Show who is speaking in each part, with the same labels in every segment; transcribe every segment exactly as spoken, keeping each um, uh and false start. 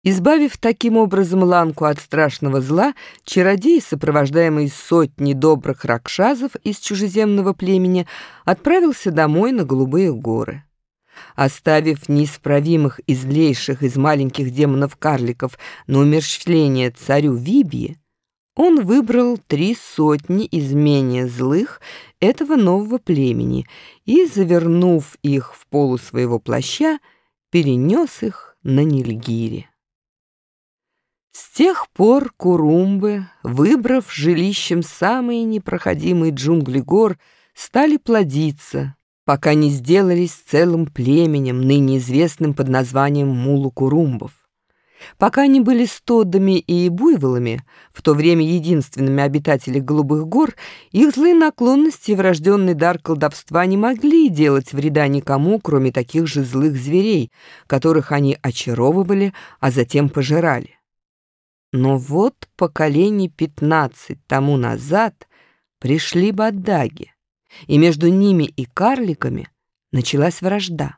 Speaker 1: Избавив таким образом Ланку от страшного зла, чародей, сопровождаемый сотней добрых ракшасов из чужеземного племени, отправился домой на Голубые горы. Оставив неисправимых и злейших из маленьких демонов-карликов на умерщвление царю Вибье, он выбрал три сотни из менее злых этого нового племени и, завернув их в полу своего плаща, перенес их на Нильгири. С тех пор Курумбы, выбрав жилищем самые непроходимые джунгли гор, стали плодиться, пока не сделались целым племенем, ныне известным под названием Мулу-Курумбов. Пока они были стодами и буйволами, в то время единственными обитателями Голубых гор, их злые наклонности и врожденный дар колдовства не могли делать вреда никому, кроме таких же злых зверей, которых они очаровывали, а затем пожирали. Но вот поколений пятнадцать тому назад пришли баддаги, и между ними и карликами началась вражда.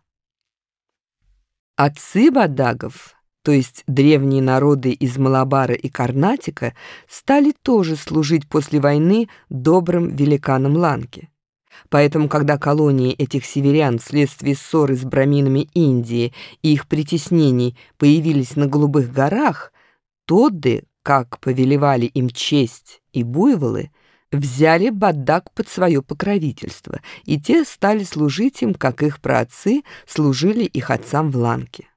Speaker 1: Отцы баддагов, то есть древние народы из Малабара и Карнатика, стали тоже служить после войны добрым великанам Ланки. Поэтому, когда колонии этих северян вследствие ссоры с браминами Индии и их притеснений появились на Голубых горах, Тодды, как повелевали им честь и буйволы, взяли баддаг под свое покровительство, и те стали служить им, как их праотцы служили их отцам в Ланке.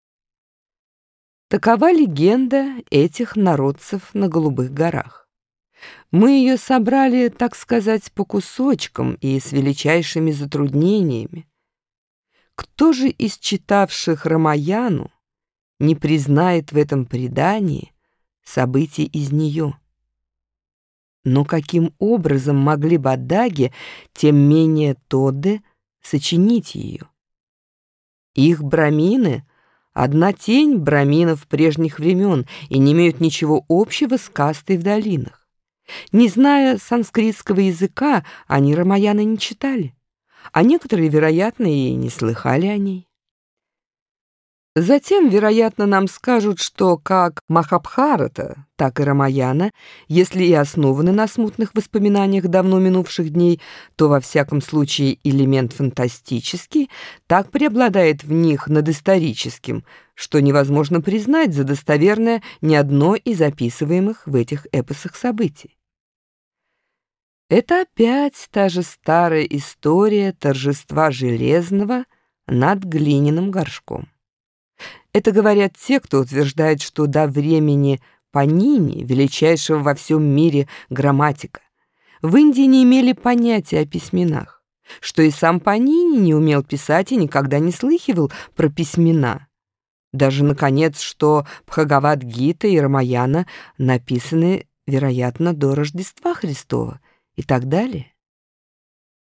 Speaker 1: Такова легенда этих народцев на Голубых горах. Мы ее собрали, так сказать, по кусочкам и с величайшими затруднениями. Кто же из читавших Рамаяну не признает в этом предании событий из нее? Но каким образом могли баддаги, тем менее Тодды, сочинить ее? Их брамины — одна тень браминов прежних времен и не имеют ничего общего с кастой в долинах. Не зная санскритского языка, они Рамаяны не читали, а некоторые, вероятно, и не слыхали о ней. Затем, вероятно, нам скажут, что как Махабхарата, так и Рамаяна, если и основаны на смутных воспоминаниях давно минувших дней, то во всяком случае элемент фантастический так преобладает в них над историческим, что невозможно признать за достоверное ни одно из описываемых в этих эпосах событий. Это опять та же старая история торжества железного над глиняным горшком. Это говорят те, кто утверждает, что до времени Панини, величайшего во всем мире грамматика, в Индии не имели понятия о письменах, что и сам Панини не умел писать и никогда не слыхивал про письмена. Даже, наконец, что Бхагавад-гита и Рамаяна написаны, вероятно, до Рождества Христова и так далее.